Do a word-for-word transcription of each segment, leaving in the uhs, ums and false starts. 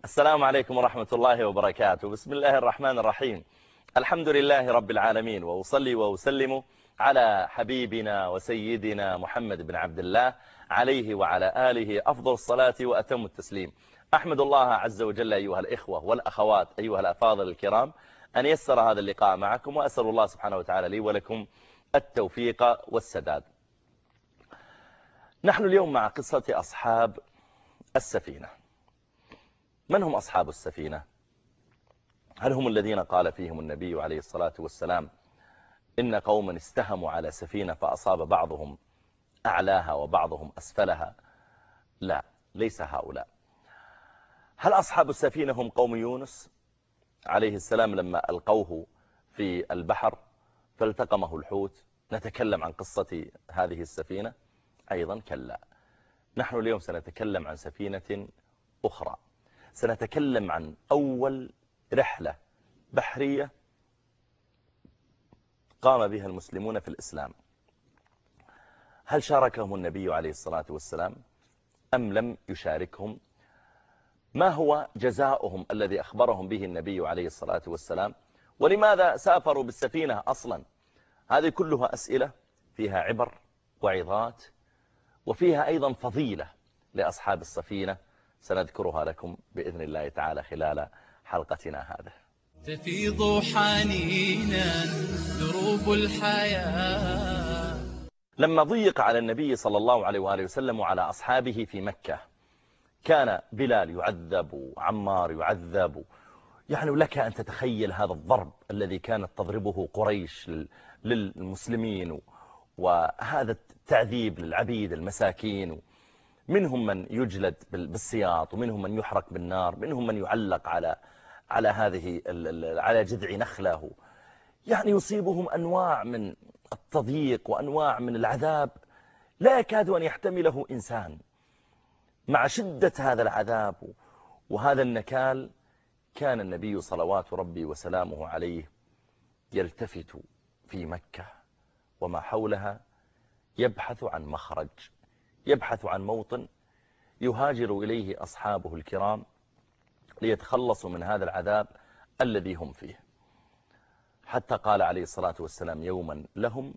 السلام عليكم ورحمة الله وبركاته. بسم الله الرحمن الرحيم. الحمد لله رب العالمين، وأصلي وأسلم على حبيبنا وسيدنا محمد بن عبد الله عليه وعلى آله أفضل الصلاة وأتم التسليم. أحمد الله عز وجل أيها الإخوة والأخوات أيها الأفاضل الكرام أن يسر هذا اللقاء معكم، وأسأل الله سبحانه وتعالى لي ولكم التوفيق والسداد. نحن اليوم مع قصة أصحاب السفينة. من هم أصحاب السفينة؟ هل هم الذين قال فيهم النبي عليه الصلاة والسلام إن قوما استهموا على سفينة فأصاب بعضهم أعلاها وبعضهم أسفلها؟ لا، ليس هؤلاء. هل أصحاب السفينة هم قوم يونس عليه السلام لما ألقوه في البحر فالتقمه الحوت؟ نتكلم عن قصة هذه السفينة أيضا؟ كلا. نحن اليوم سنتكلم عن سفينة أخرى، سنتكلم عن أول رحلة بحرية قام بها المسلمون في الإسلام. هل شاركهم النبي عليه الصلاة والسلام أم لم يشاركهم؟ ما هو جزاؤهم الذي أخبرهم به النبي عليه الصلاة والسلام؟ ولماذا سافروا بالسفينة أصلا؟ هذه كلها أسئلة فيها عبر وعظات، وفيها أيضا فضيلة لأصحاب السفينة سنذكرها لكم بإذن الله تعالى خلال حلقتنا هذه. تفيض حنينا دروب الحياة. لما ضيق على النبي صلى الله عليه وآله وسلم وعلى أصحابه في مكة، كان بلال يعذب وعمار يعذب، يعني لك أن تتخيل هذا الضرب الذي كانت تضربه قريش للمسلمين، وهذا التعذيب للعبيد المساكين. منهم من يجلد بالسياط، ومنهم من يحرق بالنار، منهم من يعلق على على هذه على جذع نخله. يعني يصيبهم أنواع من التضييق وأنواع من العذاب لا يكاد أن يحتمله إنسان. مع شدة هذا العذاب وهذا النكال، كان النبي صلوات ربي وسلامه عليه يلتفت في مكة وما حولها، يبحث عن مخرج، يبحث عن موطن يهاجر إليه أصحابه الكرام ليتخلصوا من هذا العذاب الذي هم فيه. حتى قال عليه الصلاة والسلام يوما لهم: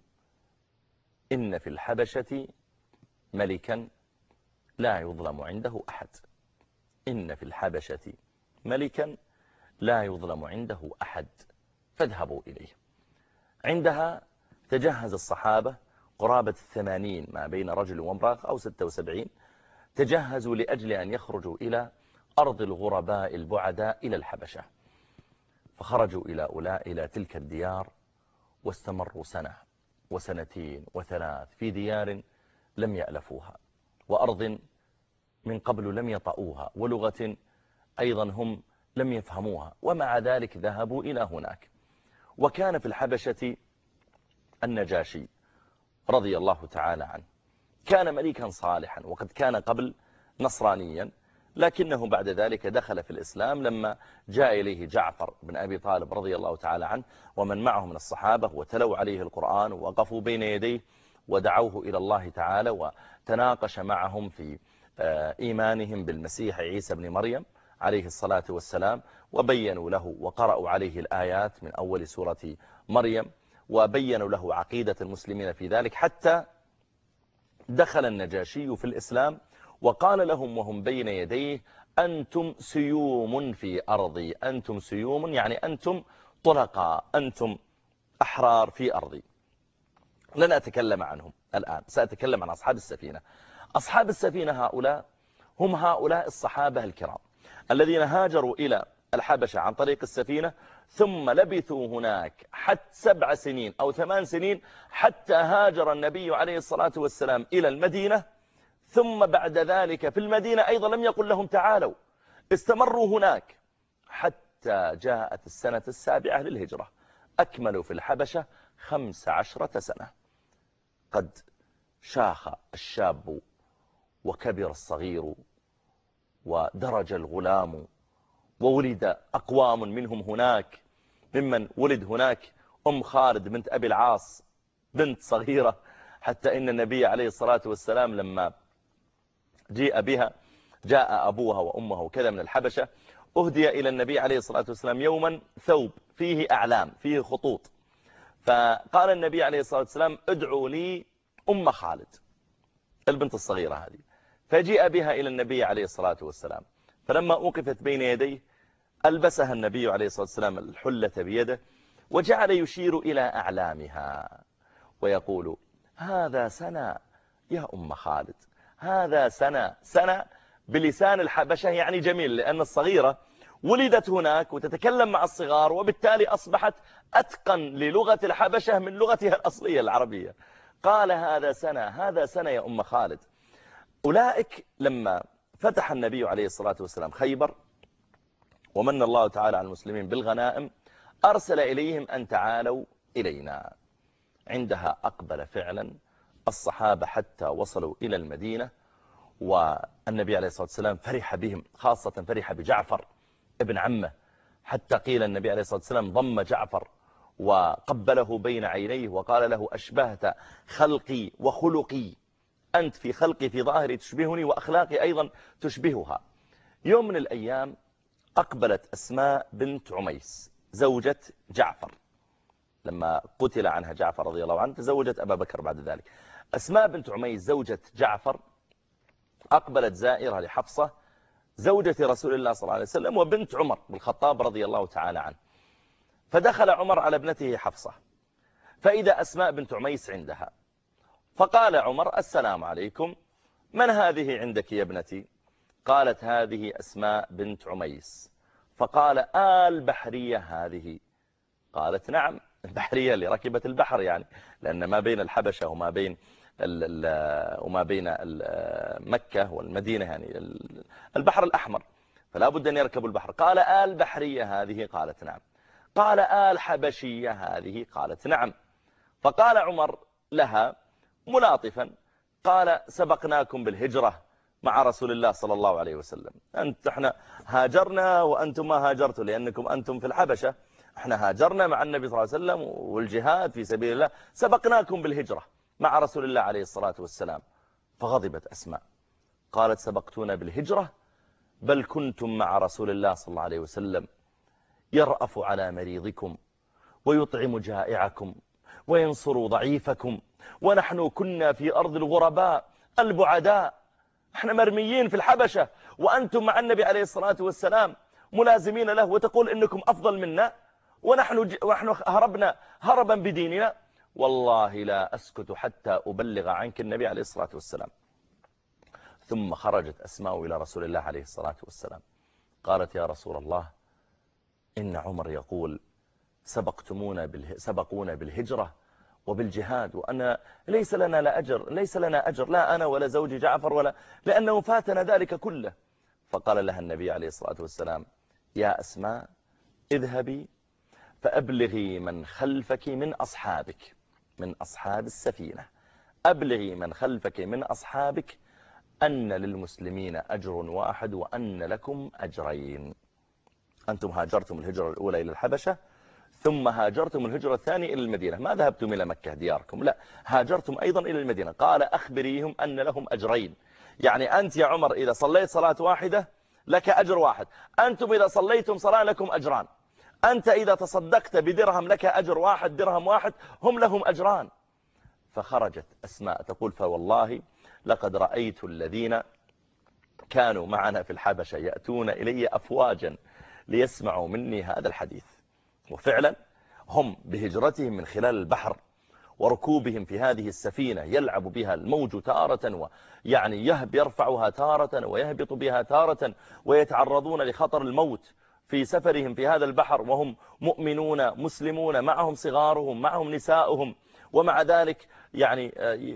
إن في الحبشة ملكا لا يظلم عنده أحد. إن في الحبشة ملكا لا يظلم عنده أحد، فاذهبوا إليه. عندها تجهز الصحابة قرابة الثمانين، ما بين رجل وامرأة، أو ستة وسبعين، تجهزوا لأجل أن يخرجوا إلى أرض الغرباء البعداء إلى الحبشة. فخرجوا إلى أولاء إلى تلك الديار، واستمروا سنة وسنتين وثلاث في ديار لم يألفوها، وأرض من قبل لم يطؤوها، ولغة أيضا هم لم يفهموها، ومع ذلك ذهبوا إلى هناك. وكان في الحبشة النجاشي رضي الله تعالى عنه، كان ملكا صالحا، وقد كان قبل نصرانيا، لكنه بعد ذلك دخل في الإسلام لما جاء إليه جعفر بن أبي طالب رضي الله تعالى عنه ومن معه من الصحابة، وتلوا عليه القرآن ووقفوا بين يديه ودعوه إلى الله تعالى، وتناقش معهم في إيمانهم بالمسيح عيسى بن مريم عليه الصلاة والسلام، وبينوا له وقرأوا عليه الآيات من أول سورة مريم، وبينوا له عقيدة المسلمين في ذلك، حتى دخل النجاشي في الإسلام وقال لهم وهم بين يديه: أنتم سيوم في أرضي، أنتم سيوم يعني أنتم طلقاء، أنتم أحرار في أرضي. لن أتكلم عنهم الآن، سأتكلم عن أصحاب السفينة. أصحاب السفينة هؤلاء هم هؤلاء الصحابة الكرام الذين هاجروا إلى الحبشة عن طريق السفينة، ثم لبثوا هناك حتى سبع سنين أو ثمان سنين، حتى هاجر النبي عليه الصلاة والسلام إلى المدينة. ثم بعد ذلك في المدينة أيضا لم يقل لهم تعالوا، استمروا هناك حتى جاءت السنة السابعة للهجرة. أكملوا في الحبشة خمس عشرة سنة. قد شاخ الشاب وكبر الصغير ودرج الغلام، وولد أقوام منهم هناك، ممن ولد هناك أم خالد بنت أبي العاص بنت صغيرة، حتى إن النبي عليه الصلاة والسلام لما جيء بها جاء أبوها وأمها وكذا من الحبشة، أهدي إلى النبي عليه الصلاة والسلام يوما ثوب فيه أعلام فيه خطوط، فقال النبي عليه الصلاة والسلام ادعوا لي أم خالد البنت الصغيرة هذه، فجيء بها إلى النبي عليه الصلاة والسلام، فلما أوقفت بين يديه ألبسها النبي عليه الصلاة والسلام الحلة بيده، وجعل يشير إلى أعلامها ويقول هذا سنة يا أم خالد، هذا سنة. سنة بلسان الحبشة يعني جميل، لأن الصغيرة ولدت هناك وتتكلم مع الصغار، وبالتالي أصبحت أتقن للغة الحبشة من لغتها الأصلية العربية. قال هذا سنة، هذا سنة يا أم خالد. أولئك لما فتح النبي عليه الصلاة والسلام خيبر ومن الله تعالى على المسلمين بالغنائم، أرسل إليهم أن تعالوا إلينا. عندها أقبل فعلا الصحابة حتى وصلوا إلى المدينة، والنبي عليه الصلاة والسلام فرح بهم، خاصة فرح بجعفر ابن عمه، حتى قيل النبي عليه الصلاة والسلام ضم جعفر وقبله بين عينيه وقال له أشبهت خلقي وخلقي، أنت في خلقي في ظاهري تشبهني وأخلاقي أيضا تشبهها. يوم من الأيام أقبلت أسماء بنت عميس زوجة جعفر، لما قتل عنها جعفر رضي الله عنه تزوجت أبا بكر بعد ذلك. أسماء بنت عميس زوجة جعفر أقبلت زائرة لحفصة زوجة رسول الله صلى الله عليه وسلم وبنت عمر بن الخطاب رضي الله تعالى عنه، فدخل عمر على ابنته حفصة، فإذا أسماء بنت عميس عندها، فقال عمر السلام عليكم، من هذه عندك يا ابنتي؟ قالت هذه أسماء بنت عميس. فقال آل بحرية هذه؟ قالت نعم، البحرية اللي ركبت البحر يعني، لأن ما بين الحبشة وما بين ال ال وما بين مكة والمدينة يعني البحر الأحمر، فلا بد أن يركبوا البحر. قال آل بحرية هذه؟ قالت نعم. قال آل حبشية هذه؟ قالت نعم. فقال عمر لها ملاطفا، قال سبقناكم بالهجرة مع رسول الله صلى الله عليه وسلم، أنت احنا هاجرنا وأنتم ما هاجرتوا لأنكم أنتم في الحبشة، احنا هاجرنا مع النبي صلى الله عليه وسلم والجهاد في سبيل الله، سبقناكم بالهجرة مع رسول الله عليه الصلاة والسلام. فغضبت أسماء، قالت سبقتونا بالهجرة؟ بل كنتم مع رسول الله صلى الله عليه وسلم يرأف على مريضكم ويطعم جائعكم وينصر ضعيفكم، ونحن كنا في أرض الغرباء البعداء، احنا مرميين في الحبشة وأنتم مع النبي عليه الصلاة والسلام ملازمين له، وتقول إنكم أفضل منا، ونحن, ونحن هربنا هربا بديننا. والله لا أسكت حتى أبلغ عنك النبي عليه الصلاة والسلام. ثم خرجت أسماء إلى رسول الله عليه الصلاة والسلام، قالت يا رسول الله إن عمر يقول سبقتمونا باله... سبقونا بالهجرة وبالجهاد، وأنا ليس لنا لا أجر، ليس لنا أجر لا أنا ولا زوجي جعفر، ولا لأنه فاتنا ذلك كله. فقال لها النبي عليه الصلاة والسلام يا أسماء اذهبي فأبلغي من خلفك من أصحابك، من أصحاب السفينة، أبلغي من خلفك من أصحابك أن للمسلمين أجر واحد وأن لكم أجرين. أنتم هاجرتم الهجرة الأولى إلى الحبشة، ثم هاجرتم الهجرة الثانية إلى المدينة، ما ذهبتم إلى مكة دياركم، لا هاجرتم أيضا إلى المدينة. قال أخبريهم أن لهم أجرين، يعني أنت يا عمر إذا صليت صلاة واحدة لك أجر واحد، أنتم إذا صليتم صلاة لكم أجران، أنت إذا تصدقت بدرهم لك أجر واحد، درهم واحد هم لهم أجران. فخرجت أسماء تقول فوالله لقد رأيت الذين كانوا معنا في الحبشة يأتون إلي أفواجا ليسمعوا مني هذا الحديث. وفعلا هم بهجرتهم من خلال البحر وركوبهم في هذه السفينة يلعب بها الموج تارة، ويعني يهب يرفعها تارة ويهبط بها تارة، ويتعرضون لخطر الموت في سفرهم في هذا البحر، وهم مؤمنون مسلمون، معهم صغارهم معهم نساؤهم، ومع ذلك يعني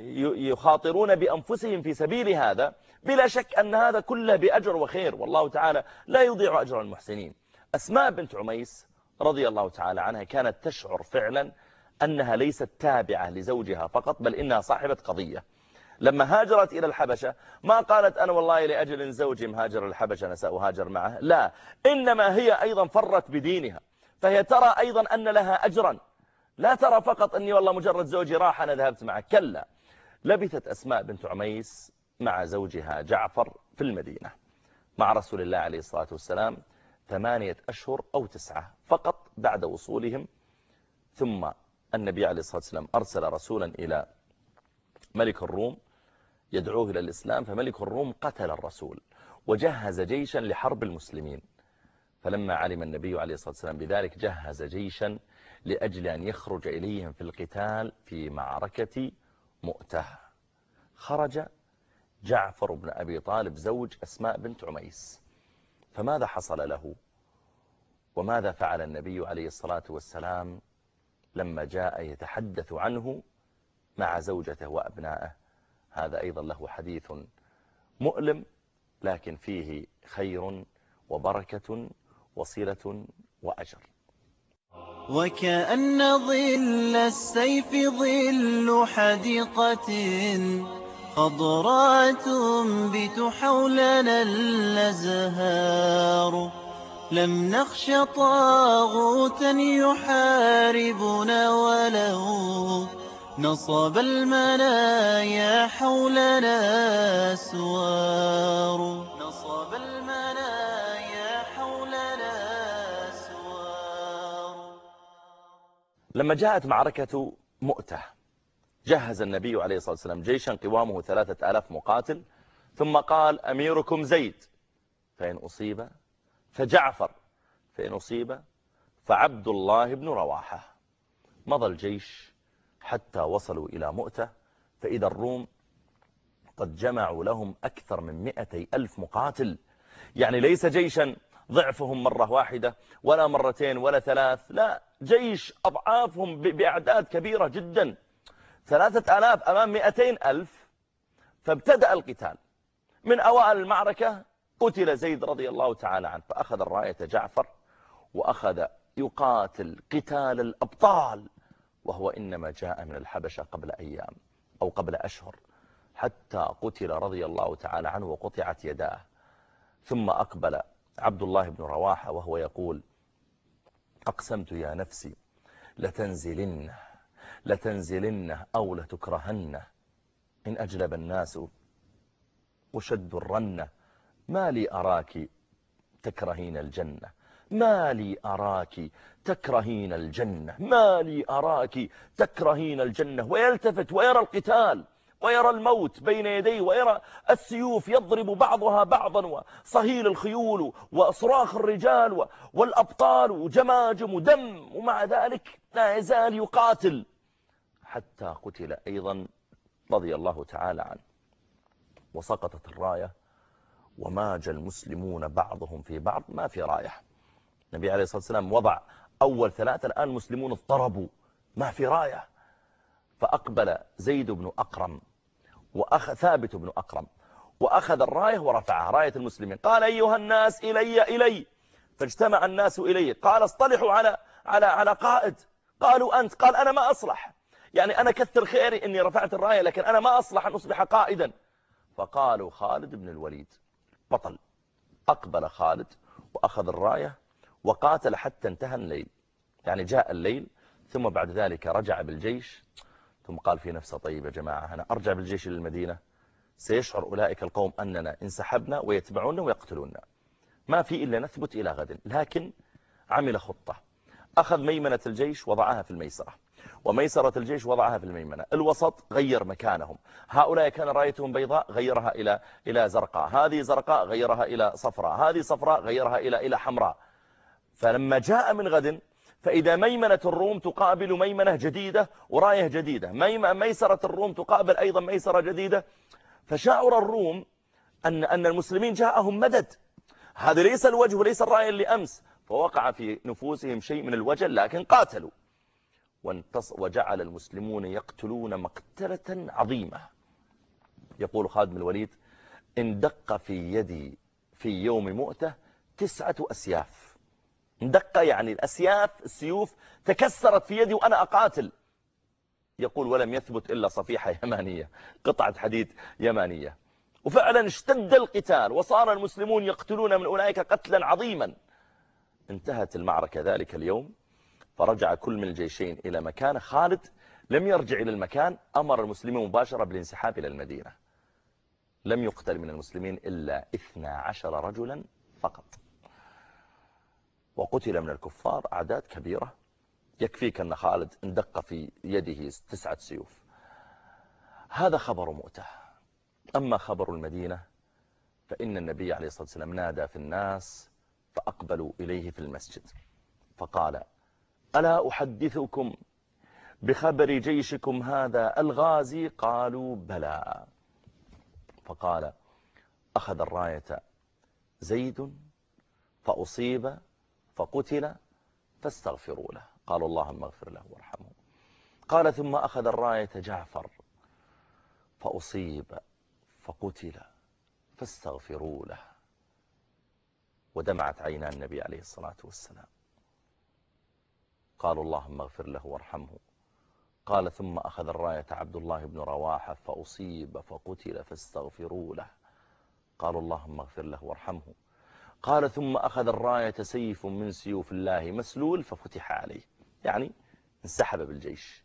يخاطرون بأنفسهم في سبيل هذا. بلا شك أن هذا كله بأجر وخير، والله تعالى لا يضيع أجر المحسنين. أسماء بنت عميس رضي الله تعالى عنها كانت تشعر فعلا أنها ليست تابعة لزوجها فقط، بل إنها صاحبة قضية. لما هاجرت إلى الحبشة ما قالت أنا والله لأجل زوجي مهاجر الحبشة أنا سأهاجر معه، لا، إنما هي أيضا فرت بدينها، فهي ترى أيضا أن لها أجرا، لا ترى فقط أني والله مجرد زوجي راح أنا ذهبت معه، كلا. لبثت أسماء بنت عميس مع زوجها جعفر في المدينة، مع رسول الله عليه الصلاة والسلام ثمانية أشهر أو تسعة فقط بعد وصولهم. ثم النبي عليه الصلاة والسلام أرسل رسولا إلى ملك الروم يدعوه إلى الإسلام، فملك الروم قتل الرسول وجهز جيشا لحرب المسلمين. فلما علم النبي عليه الصلاة والسلام بذلك جهز جيشا لأجل أن يخرج إليهم في القتال في معركة مؤتة. خرج جعفر بن أبي طالب زوج أسماء بنت عميس. فماذا حصل له وماذا فعل النبي عليه الصلاة والسلام لما جاء يتحدث عنه مع زوجته وأبنائه؟ هذا أيضا له حديث مؤلم لكن فيه خير وبركة وصلة وأجر. وكأن ظل السيف ظل حديقة خضراء تنبت حولنا الأزهار، لم نخش طاغوتا يحاربنا ولو نصب المنايا حولنا سوار، نصب المنايا حولنا سوار. لما جاءت معركة مؤتة جهز النبي عليه الصلاة والسلام جيشا قوامه ثلاثة آلاف مقاتل، ثم قال أميركم زيد فإن أصيب، فجعفر فإن أصيب، فعبد الله بن رواحة. مضى الجيش حتى وصلوا إلى مؤتة، فإذا الروم قد جمعوا لهم أكثر من مئتي ألف مقاتل، يعني ليس جيشا ضعفهم مرة واحدة ولا مرتين ولا ثلاث، لا، جيش أضعافهم بأعداد كبيرة جدا، ثلاثة آلاف أمام مئتين ألف. فابتدأ القتال. من أوائل المعركة قتل زيد رضي الله تعالى عنه، فأخذ الراية جعفر وأخذ يقاتل قتال الأبطال، وهو إنما جاء من الحبشة قبل أيام أو قبل أشهر، حتى قتل رضي الله تعالى عنه وقطعت يداه. ثم أقبل عبد الله بن رواحة وهو يقول: أقسمت يا نفسي لتنزلنه لتنزلنه أو لتكرهنه، إن أجلب الناس وشد الرنة، ما لي أراك تكرهين الجنة، ما لي أراك تكرهين الجنة، ما لي أراك تكرهين الجنة. ويلتفت ويرى القتال ويرى الموت بين يديه، ويرى السيوف يضرب بعضها بعضا، وصهيل الخيول وصراخ الرجال والأبطال وجماجم ودم، ومع ذلك لا يزال يقاتل حتى قتل أيضا رضي الله تعالى عنه. وسقطت الراية وماج المسلمون بعضهم في بعض، ما في راية. النبي عليه الصلاة والسلام وضع أول ثلاثة، الآن المسلمون اضطربوا، ما في راية. فأقبل زيد بن أقرم وأخذ ثابت بن أقرم وأخذ الراية ورفعها، راية المسلمين. قال: أيها الناس إلي إلي. فاجتمع الناس إليه. قال: اصطلحوا على على على قائد. قالوا: أنت. قال: أنا ما أصلح، يعني أنا كثر خيري أني رفعت الراية، لكن أنا ما أصلح أن أصبح قائدا. فقالوا: خالد بن الوليد بطل. أقبل خالد وأخذ الراية وقاتل حتى انتهى الليل، يعني جاء الليل. ثم بعد ذلك رجع بالجيش، ثم قال في نفسه: طيب يا جماعة، أنا أرجع بالجيش للمدينة، سيشعر أولئك القوم أننا انسحبنا ويتبعونا ويقتلوننا، ما في إلا نثبت إلى غد. لكن عمل خطة، أخذ ميمنة الجيش وضعها في الميسرة، وميسرة الجيش وضعها في الميمنة، الوسط غير مكانهم. هؤلاء كان رايتهم بيضاء غيرها إلى إلى زرقاء، هذه زرقاء غيرها إلى صفراء، هذه صفراء غيرها إلى إلى حمراء. فلما جاء من غد فإذا ميمنة الروم تقابل ميمنة جديدة وراية جديدة، ميسرة الروم تقابل أيضا ميسرة جديدة، فشعر الروم أن أن المسلمين جاءهم مدد، هذا ليس الوجه وليس الراية اللي أمس. فوقع في نفوسهم شيء من الوجل، لكن قاتلوا وجعل المسلمون يقتلون مقتلة عظيمة. يقول خالد بن الوليد: إن دق في يدي في يوم مؤتة تسعة أسياف. دق يعني الأسياف، السيوف تكسرت في يدي وأنا أقاتل. يقول: ولم يثبت إلا صفيحة يمانية، قطعة حديد يمانية. وفعلا اشتد القتال وصار المسلمون يقتلون من أولئك قتلا عظيما. انتهت المعركة ذلك اليوم، فرجع كل من الجيشين إلى مكان. خالد لم يرجع إلى المكان، أمر المسلمين مباشرة بالانسحاب إلى المدينة. لم يقتل من المسلمين إلا اثنا عشر رجلا فقط، وقتل من الكفار أعداد كبيرة. يكفيك أن خالد اندق في يده تسعة سيوف. هذا خبر مؤتة. أما خبر المدينة فإن النبي عليه الصلاة والسلام نادى في الناس فأقبلوا إليه في المسجد فقال: ألا أحدثكم بخبر جيشكم هذا الغازي؟ قالوا: بلى. فقال: أخذ الراية زيد فأصيب فقتل فاستغفروا له. قالوا: اللهم اغفر له وارحمه. قال: ثم أخذ الراية جعفر فأصيب فقتل فاستغفروا له. ودمعت عينا النبي عليه الصلاة والسلام. قالوا: اللهم اغفر له وارحمه. قال: ثم أخذ الراية عبد الله بن رواحة فأصيب فقتل فاستغفروا له. قالوا: اللهم اغفر له وارحمه. قال: ثم أخذ الراية سيف من سيوف الله مسلول ففتح عليه، يعني انسحب بالجيش.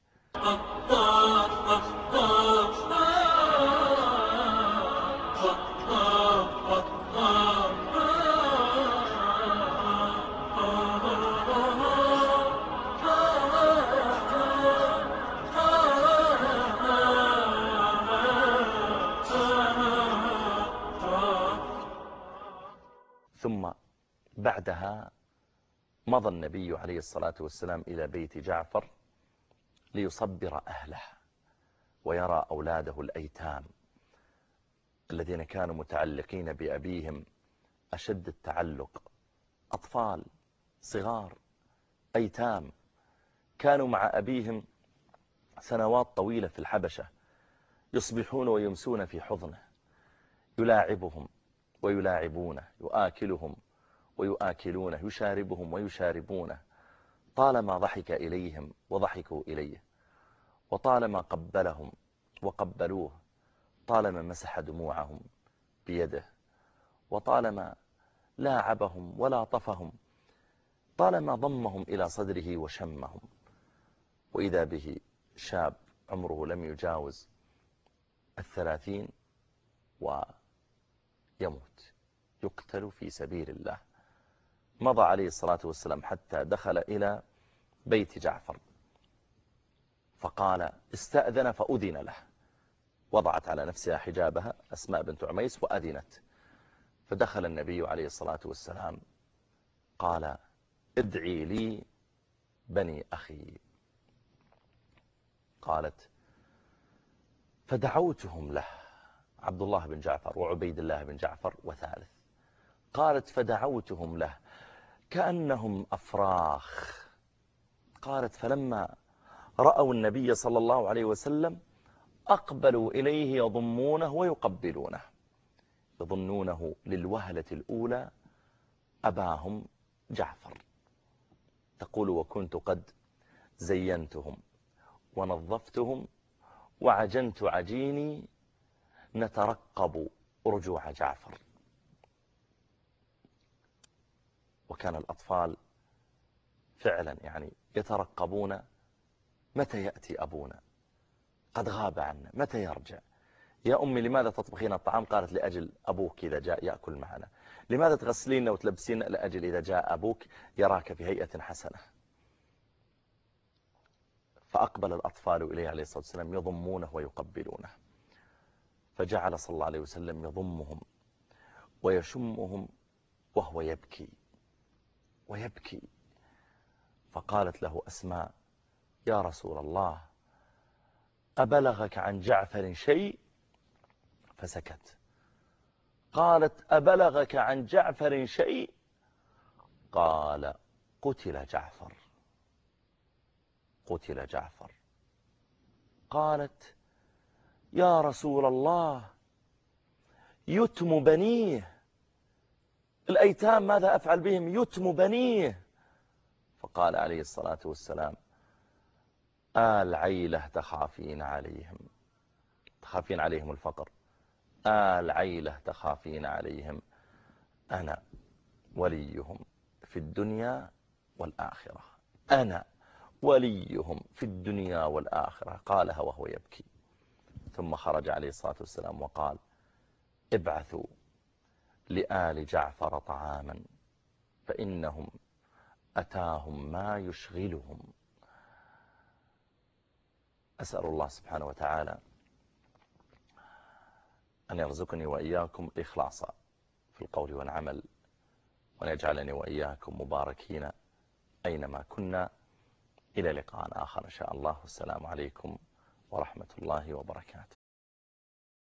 ثم بعدها مضى النبي عليه الصلاة والسلام إلى بيت جعفر ليصبر أهله ويرى أولاده الأيتام الذين كانوا متعلقين بأبيهم أشد التعلق، أطفال صغار أيتام كانوا مع أبيهم سنوات طويلة في الحبشة، يصبحون ويمسون في حضنه، يلاعبهم ويلاعبونه، يؤكلهم ويؤكلونه، يشاربهم ويشاربونه. طالما ضحك إليهم وضحكوا إليه، وطالما قبلهم وقبلوه، طالما مسح دموعهم بيده، وطالما لاعبهم ولاطفهم، طالما ضمهم إلى صدره وشمهم. وإذا به شاب عمره لم يجاوز الثلاثين ويموت، يقتل في سبيل الله. مضى عليه الصلاة والسلام حتى دخل إلى بيت جعفر فقال: استأذن فأذن له. وضعت على نفسها حجابها أسماء بنت عميس وأذنت، فدخل النبي عليه الصلاة والسلام قال: ادعي لي بني أخي. قالت: فدعوتهم له، عبد الله بن جعفر وعبيد الله بن جعفر وثالث. قالت: فدعوتهم له كأنهم أفراخ. قالت: فلما رأوا النبي صلى الله عليه وسلم أقبلوا إليه يضمونه ويقبلونه، يظنونه للوهلة الأولى أباهم جعفر. تقول: وكنت قد زينتهم ونظفتهم وعجنت عجيني نترقب رجوع جعفر. وكان الأطفال فعلا يعني يترقبون متى يأتي أبونا، قد غاب عنا، متى يرجع. يا أمي لماذا تطبخين الطعام؟ قالت: لأجل أبوك إذا جاء يأكل معنا. لماذا تغسلين وتلبسين؟ لأجل إذا جاء أبوك يراك في هيئة حسنة. فأقبل الأطفال إليه عليه الصلاة والسلام يضمونه ويقبلونه، فجعل صلى الله عليه وسلم يضمهم ويشمهم وهو يبكي ويبكي. فقالت له أسماء: يا رسول الله، أبلغك عن جعفر شيء؟ فسكت. قالت: أبلغك عن جعفر شيء؟ قال: قتل جعفر، قتل جعفر. قالت: يا رسول الله، يتم بنيه، الأيتام ماذا أفعل بهم؟ يتم بنيه. فقال عليه الصلاة والسلام: آل عيلة تخافين عليهم، تخافين عليهم الفقر، آل عيلة تخافين عليهم، أنا وليهم في الدنيا والآخرة، أنا وليهم في الدنيا والآخرة. قالها وهو يبكي. ثم خرج عليه الصلاة والسلام وقال: ابعثوا لآل جعفر طعاما فإنهم أتاهم ما يشغلهم. أسأل الله سبحانه وتعالى أن يرزقني وإياكم الإخلاص في القول والعمل، وأن يجعلني وإياكم مباركين أينما كنا. إلى لقاء آخر إن شاء الله، والسلام عليكم ورحمة الله وبركاته.